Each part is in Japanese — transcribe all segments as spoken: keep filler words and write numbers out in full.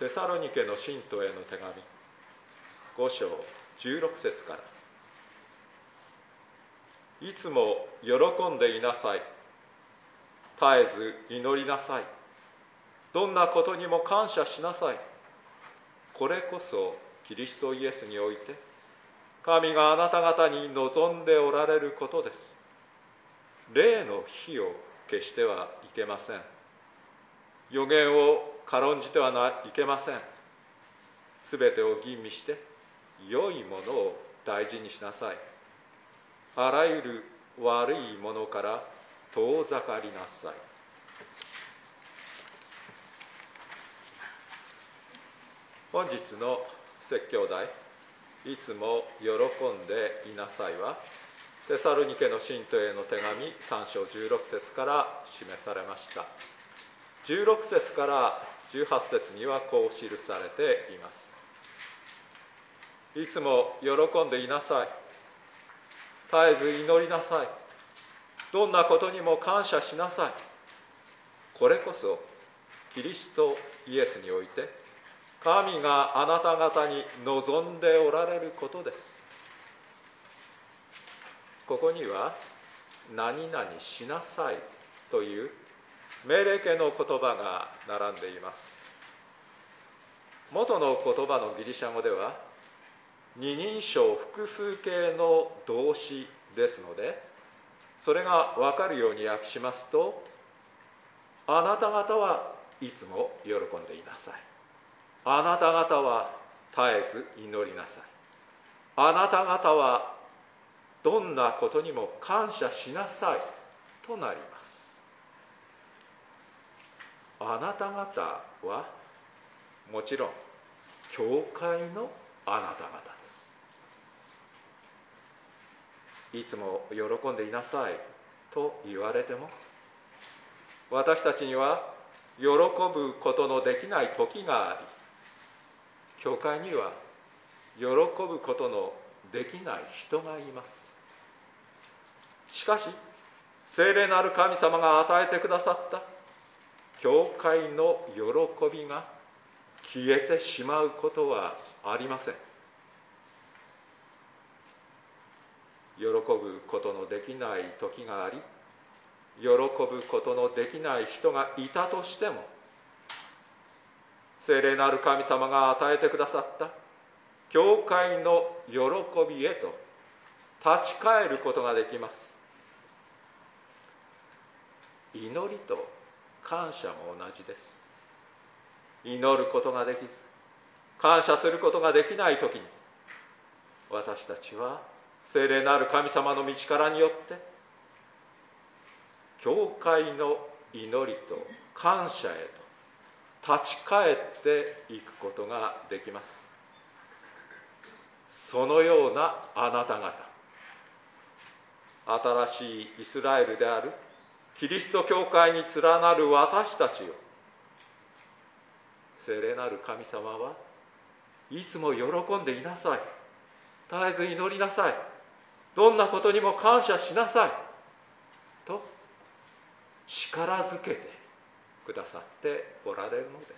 テサロニケの信徒への手紙ご章じゅうろく節から。いつも喜んでいなさい。絶えず祈りなさい。どんなことにも感謝しなさい。これこそキリストイエスにおいて神があなた方に望んでおられることです。霊の火を消してはいけません。預言を軽んじてはいけません。すべてを吟味して良いものを大事にしなさい。あらゆる悪いものから遠ざかりなさい。本日の説教題、いつも喜んでいなさいは、テサロニケの信徒への手紙さん章じゅうろく節から示されました。じゅうろく節からじゅうはち節にはこう記されています。いつも喜んでいなさい。絶えず祈りなさい。どんなことにも感謝しなさい。これこそキリストイエスにおいて神があなた方に望んでおられることです。ここには何々しなさいという命令形の言葉が並んでいます。元の言葉のギリシャ語では二人称複数形の動詞ですので、それが分かるように訳しますと、あなた方はいつも喜んでいなさい。あなた方は絶えず祈りなさい。あなた方はどんなことにも感謝しなさいとなります。あなた方はもちろん教会のあなた方です。いつも喜んでいなさいと言われても、私たちには喜ぶことのできない時があり、教会には喜ぶことのできない人がいます。しかし、聖霊なる神様が与えてくださった教会の喜びが消えてしまうことはありません。喜ぶことのできない時があり、喜ぶことのできない人がいたとしても、聖霊なる神様が与えてくださった教会の喜びへと立ち返ることができます。祈りと感謝も同じです。祈ることができず、感謝することができないときに、私たちは聖霊なる神様の道からによって教会の祈りと感謝へと立ち返っていくことができます。そのようなあなた方、新しいイスラエルであるキリスト教会に連なる私たちを、聖霊なる神様はいつも喜んでいなさい。絶えず祈りなさい。どんなことにも感謝しなさい。と力づけてくださっておられるのです。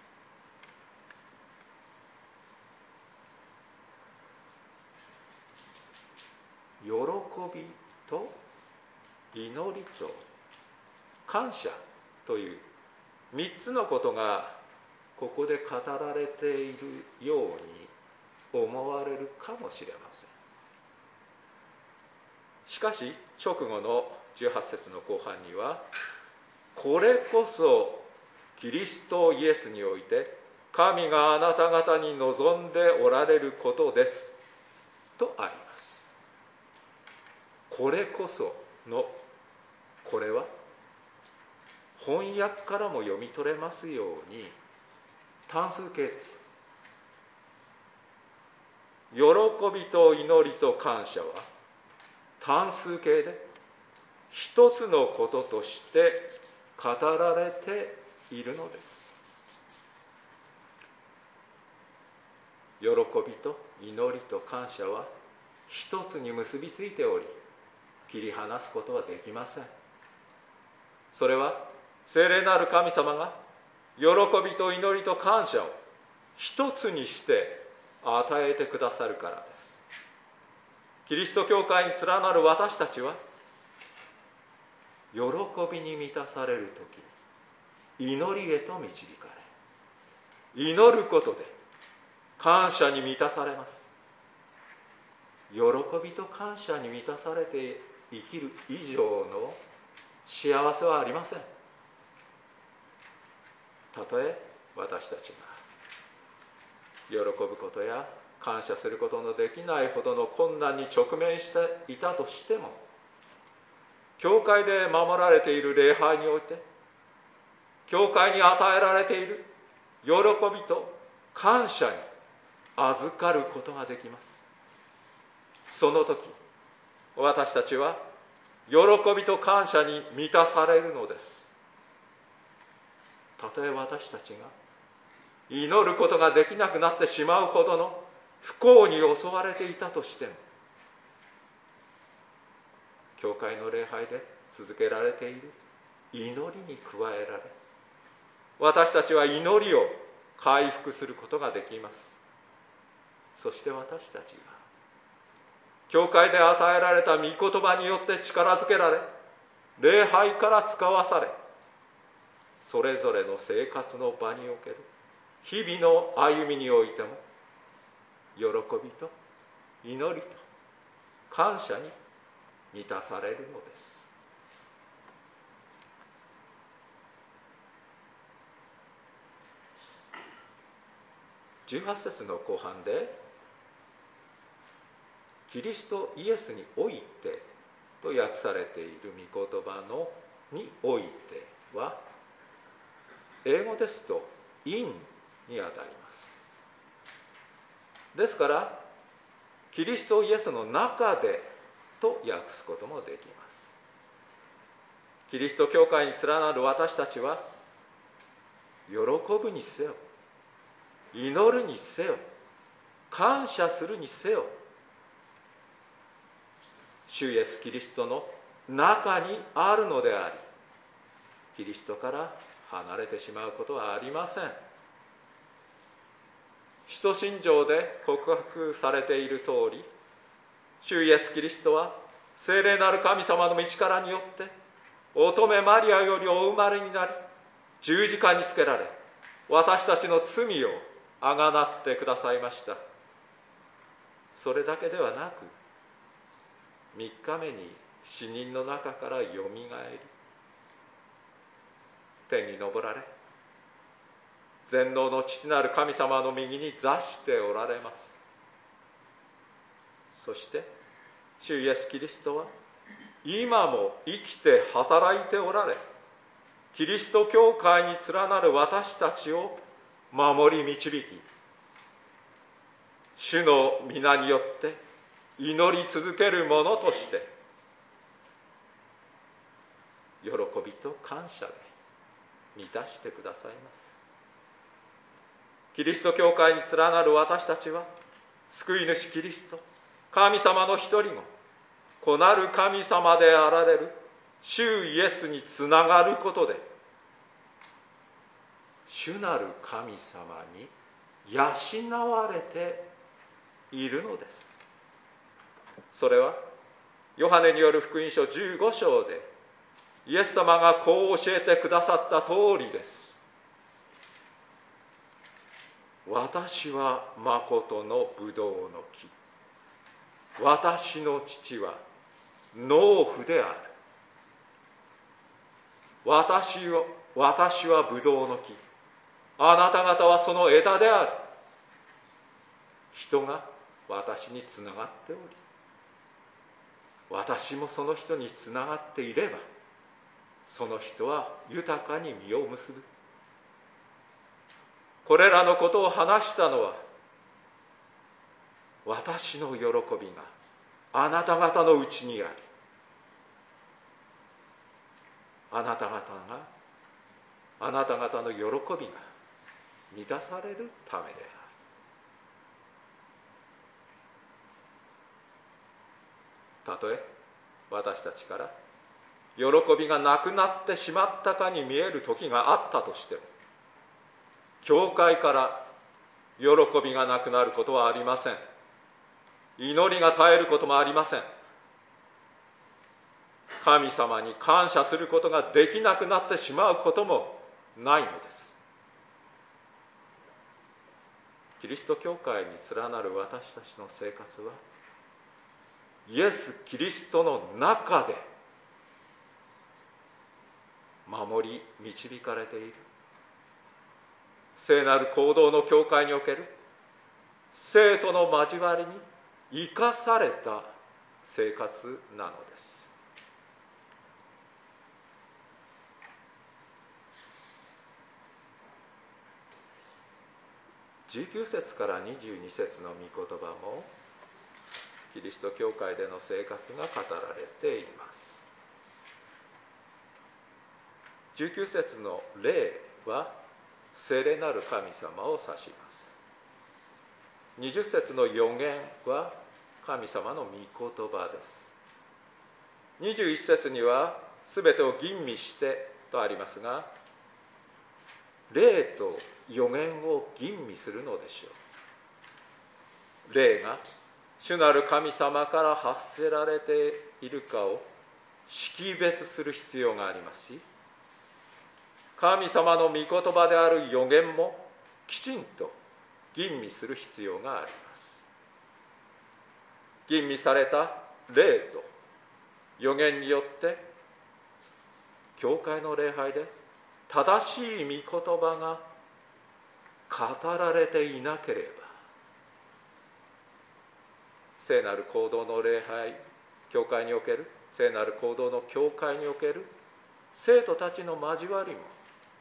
喜びと祈りと感謝という三つのことがここで語られているように思われるかもしれません。しかし直後のじゅうはち節の後半には、これこそキリストイエスにおいて神があなた方に望んでおられることですとあります。これこそのこれは翻訳からも読み取れますように単数形です。喜びと祈りと感謝は単数形で一つのこととして語られているのです。喜びと祈りと感謝は一つに結びついており、切り離すことはできません。それは聖霊なる神様が喜びと祈りと感謝を一つにして与えてくださるからです。キリスト教会に連なる私たちは、喜びに満たされるときに祈りへと導かれ、祈ることで感謝に満たされます。喜びと感謝に満たされて生きる以上の幸せはありません。たとえ私たちが喜ぶことや感謝することのできないほどの困難に直面していたとしても、教会で守られている礼拝において、教会に与えられている喜びと感謝に預かることができます。その時、私たちは喜びと感謝に満たされるのです。たとえ私たちが祈ることができなくなってしまうほどの不幸に襲われていたとしても、教会の礼拝で続けられている祈りに加えられ、私たちは祈りを回復することができます。そして私たちが教会で与えられた御言葉によって力づけられ、礼拝から使わされ、それぞれの生活の場における日々の歩みにおいても、喜びと祈りと感謝に満たされるのです。じゅうはち節の後半で、キリストイエスにおいてと訳されている御言葉のにおいては、英語ですと in にあたります。ですから、キリストイエスの中でと訳すこともできます。キリスト教会に連なる私たちは、喜ぶにせよ、祈るにせよ、感謝するにせよ、主イエスキリストの中にあるのであり、キリストから離れてしまうことはありません。使徒信条で告白されている通り、主イエスキリストは聖霊なる神様の道からによって乙女マリアよりお生まれになり、十字架につけられ、私たちの罪をあがなってくださいました。それだけではなく、三日目に死人の中からよみがえり、天に昇られ、全能の父なる神様の右に座しておられます。そして主イエスキリストは今も生きて働いておられ、キリスト教会に連なる私たちを守り導き、主の皆によって祈り続ける者として喜びと感謝で満たしてくださいます。キリスト教会に連なる私たちは、救い主キリスト、神様の一人も子なる神様であられる主イエスにつながることで、主なる神様に養われているのです。それはヨハネによる福音書じゅうご章でイエス様がこう教えてくださった通りです。私はまことのブドウの木、私の父は農夫である。私は、私はブドウの木、あなた方はその枝である。人が私につながっており、私もその人につながっていれば、その人は豊かに実を結ぶ。これらのことを話したのは、私の喜びがあなた方のうちにあり、あなた方があなた方の喜びが満たされるためである。たとえ私たちから喜びがなくなってしまったかに見える時があったとしても、教会から喜びがなくなることはありません。祈りが絶えることもありません。神様に感謝することができなくなってしまうこともないのです。キリスト教会に連なる私たちの生活は、イエス・キリストの中で守り導かれている、聖なる行動の教会における生徒の交わりに生かされた生活なのです。じゅうきゅう節からにじゅうに節の御言葉もキリスト教会での生活が語られています。じゅうきゅう節の霊は聖霊なる神様を指します。にじゅう節の預言は神様の御言葉です。にじゅういち節にはすべてを吟味してとありますが、霊と預言を吟味するのでしょう。霊が主なる神様から発せられているかを識別する必要がありますし、神様の御言葉である預言もきちんと吟味する必要があります。吟味された霊と預言によって教会の礼拝で正しい御言葉が語られていなければ、聖なる行動の礼拝、教会における聖なる行動の教会における生徒たちの交わりも、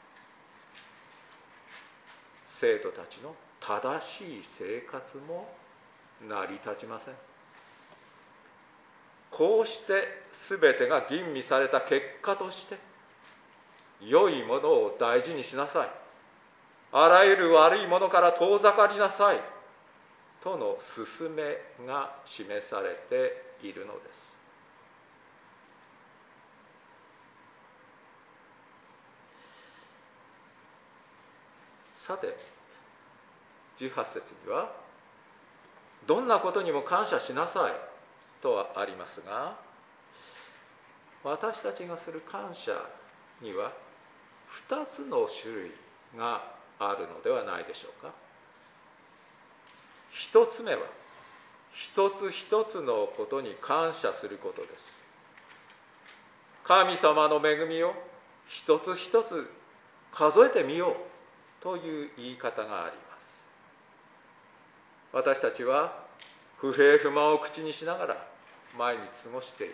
生徒たちの正しい生活も成り立ちません。こうして全てが吟味された結果として、良いものを大事にしなさい、あらゆる悪いものから遠ざかりなさいとの勧めが示されているのです。さて、じゅうはち節にはどんなことにも感謝しなさいとはありますが、私たちがする感謝にはふたつの種類があるのではないでしょうか。一つ目は一つ一つのことに感謝することです。神様の恵みを一つ一つ数えてみようという言い方があります。私たちは不平不満を口にしながら毎日過ごしています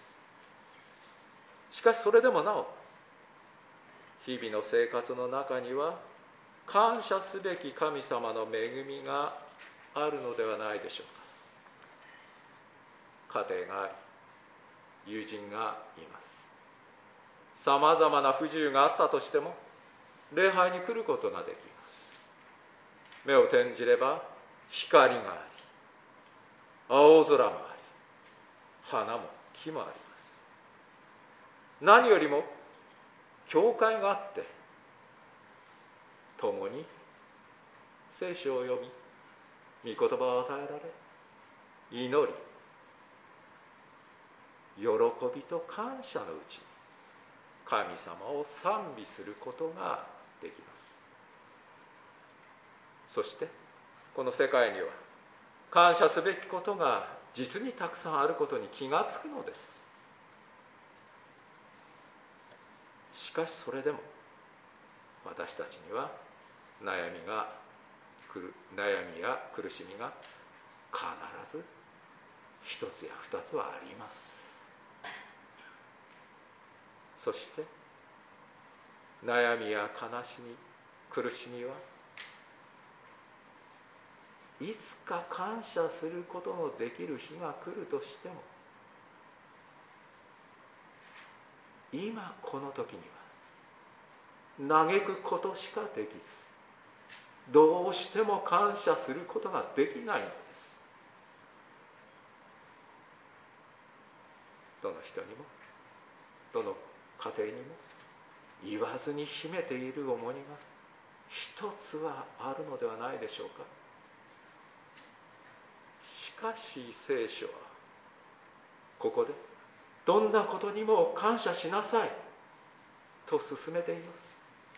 。しかしそれでもなお、日々の生活の中には感謝すべき神様の恵みがあるのではないでしょうか。家庭があり、友人がいます。さまざまな不自由があったとしても礼拝に来ることができます。目を転じれば光があり、青空もあり、花も木もあります。何よりも教会があって、共に聖書を読み、御言葉を与えられ、祈り、喜びと感謝のうちに神様を賛美することができます。そしてこの世界には感謝すべきことが実にたくさんあることに気がつくのです。しかしそれでも私たちには悩みが悩みや苦しみが必ず一つや二つはあります。そして悩みや悲しみ、苦しみはいつか感謝することのできる日が来るとしても、今この時には嘆くことしかできず、どうしても感謝することができないのです。どの人にもどの家庭にも言わずに秘めている重荷が一つはあるのではないでしょうか。しかし聖書はここでどんなことにも感謝しなさいと勧めています。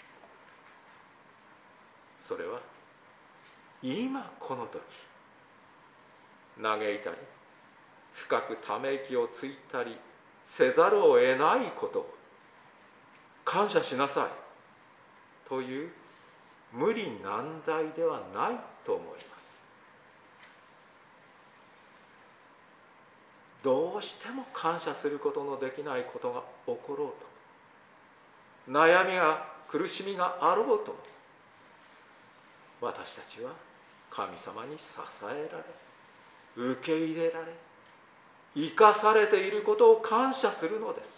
それは今この時嘆いたり深くため息をついたりせざるを得ないことを感謝しなさいという無理難題ではないと思います。どうしても感謝することのできないことが起ころうと、悩みが苦しみがあろうとも、私たちは神様に支えられ、受け入れられ、生かされていることを感謝するのです。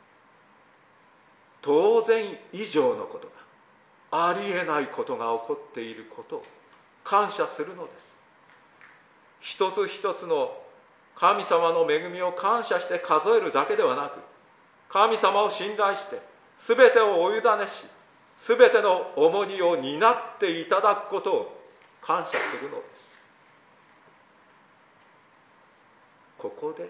当然以上のことが、ありえないことが起こっていることを感謝するのです。一つ一つの神様の恵みを感謝して数えるだけではなく、神様を信頼して全てをお委ねし、全ての重荷を担っていただくことを感謝するのです。ここで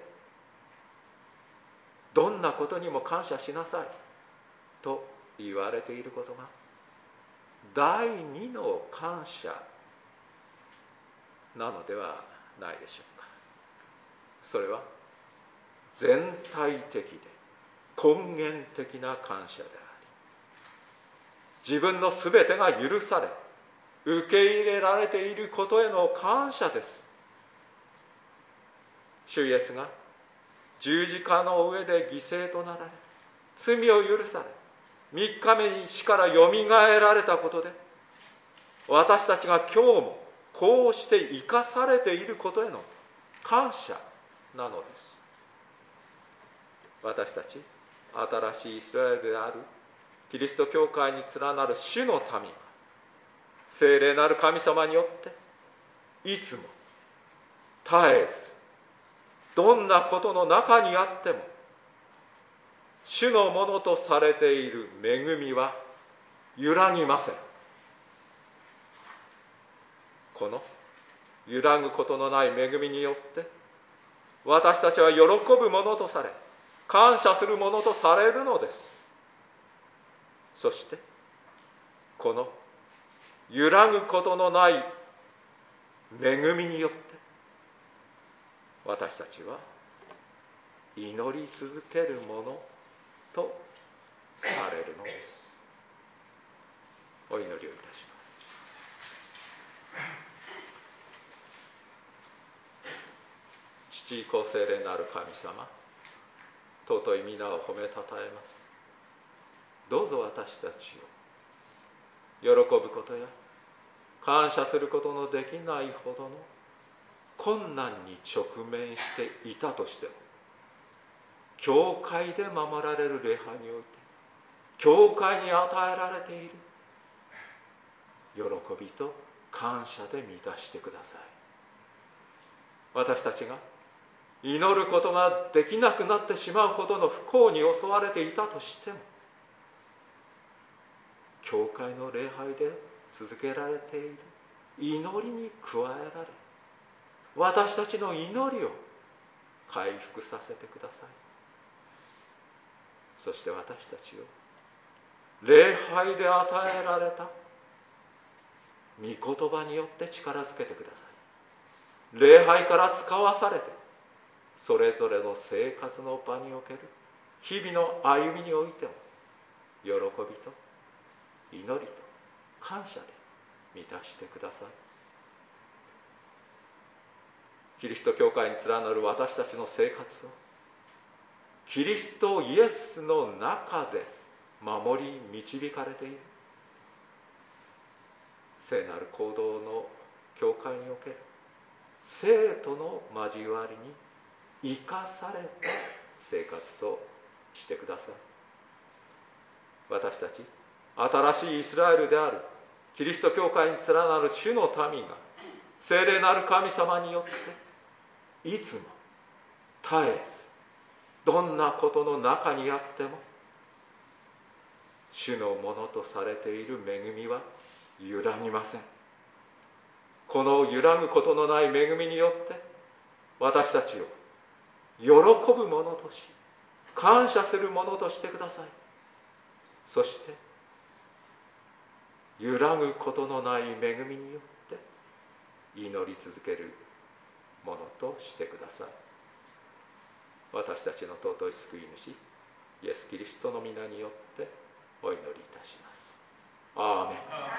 どんなことにも感謝しなさいと言われていることが第二の感謝なのではないでしょうか。それは全体的で根源的な感謝であり、自分のすべてが許され受け入れられていることへの感謝です。主イエスが十字架の上で犠牲となられ、罪を許され、三日目に死からよみがえられたことで、私たちが今日もこうして生かされていることへの感謝なのです。私たち新しいイスラエルであるキリスト教会に連なる主の民は、聖霊なる神様によっていつも絶えずどんなことの中にあっても主のものとされている恵みは揺らぎません。この揺らぐことのない恵みによって私たちは喜ぶものとされ、感謝するものとされるのです。そしてこの揺らぐことのない恵みによって私たちは祈り続けるものとされるのです。お祈りをいたします。父子聖霊なる神様、尊い皆を褒めたたえます。どうぞ私たちを喜ぶことや感謝することのできないほどの困難に直面していたとしても、教会で守られる礼拝において教会に与えられている喜びと感謝で満たしてください。私たちが祈ることができなくなってしまうほどの不幸に襲われていたとしても、教会の礼拝で続けられている祈りに加えられ、私たちの祈りを回復させてください。そして私たちを礼拝で与えられた御言葉によって力づけてください。礼拝から使わされて、それぞれの生活の場における日々の歩みにおいても喜びと祈りと感謝で満たしてください。キリスト教会に連なる私たちの生活をキリストイエスの中で守り導かれている聖なる行動の教会における生徒の交わりに生かされた生活としてください。私たち新しいイスラエルであるキリスト教会に連なる主の民が聖霊なる神様によっていつも絶えずどんなことの中にあっても主のものとされている恵みは揺らぎません。この揺らぐことのない恵みによって私たちを喜ぶものとし、感謝するものとしてください。そして揺らぐことのない恵みによって祈り続けるものとしてください。私たちの尊い救い主イエス・キリストの皆によってお祈りいたします。アーメン。